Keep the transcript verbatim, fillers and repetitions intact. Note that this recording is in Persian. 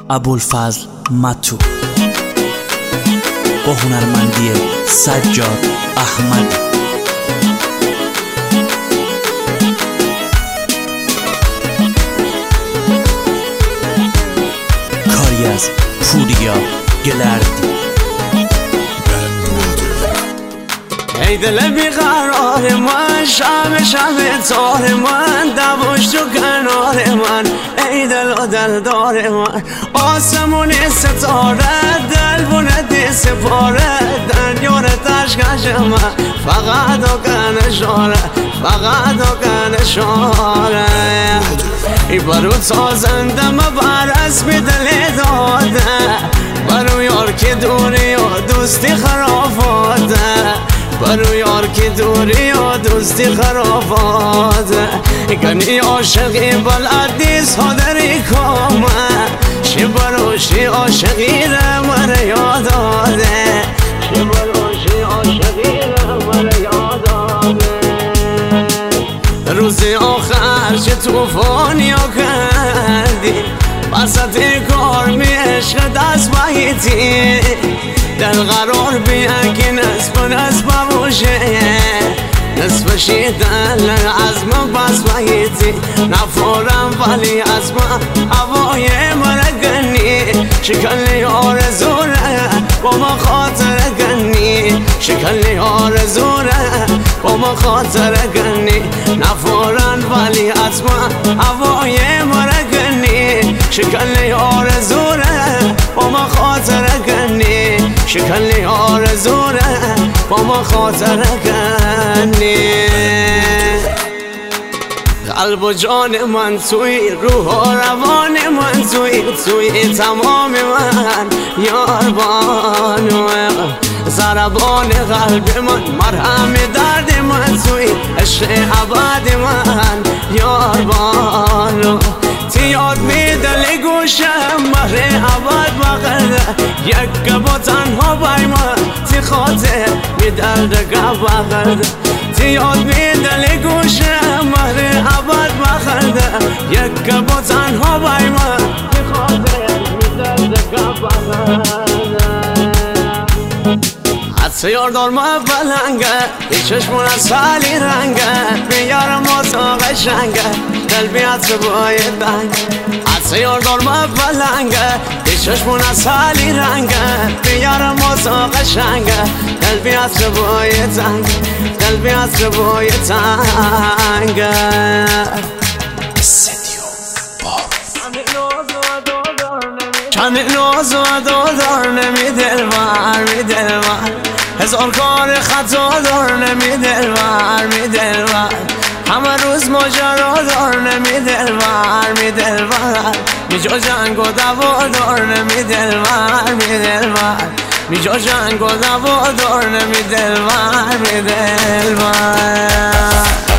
ابوالفضل متو با هنرمندی سجاد احمد. کاری از پوریا گلردی. ای دل بیقرار من، شب شب تار من، دواش تو کنار من، ای دل و دلدار من. آسمون ستاره دل بونه سپاره، دنیار تشکش من، فقط و کنشاره، فقت و کنشاره. ای برو تازنده مبر اسم دل داده، برو یار که دوری و دوستی خرافاته، برو یار که دوری و دوستی خرافاته. گنی عاشقی بلدیس ها داری کامه، شی بروشی عاشقی را من یاد آده، شی بروشی عاشقی را من یاد آده. روزی آخر چه توفانی ها کردی، وسط کار می عشق دست بایتی، دل قرار بیان که نصف نصف باشه، نصفشی دل از من بس بایتی. نفورم ولی از من هوای من گنی، شکلی آرزوره با ما خاطر گنی، شکلی آرزوره با ما خاطر گنی. نفورم ولی از من هوای من گنی، شکلی آرزوره با ما خاطر گنی، شکلی آرزوره با ما خاطر گنی. قلب و جان من توی، روح و روان من توی، توی تمام من یار بانو. ضربان قلب من، مرهم درد من توی، عشق ابد من یار بانو. تی یاد می دل گوشم مهر ابد بغرده، یک با تنها بای من تی خاطر می درد گب بغرده. تی یاد می دل گوشم مهر ابد بغرده، یک با تنها بای من تی خاطر می درد گب بغرده. حدس یاردار ما بلنگه، ای چشمون از سالی رنگه، بیارم اتاق قشنگه، دل بیاد سبای دنگ. حدس یاردار ما بلنگه، ای چشمون از سالی رنگه، بیارم اتاق قشنگه، دل بیاد سبای دنگ، دل بیاد سبای دنگه. استدیو بار چند ناز و دار نمی دلبر می دلبر، هزار کار خطا دار نمی دلبر می دلبر، همه روز ماجرا دار نمی دلبر می دلبر، می جا جنگ و دوا دار نمی دلبر می دلبر، می جا جنگ و دوا دار نمی دلبر می دلبر.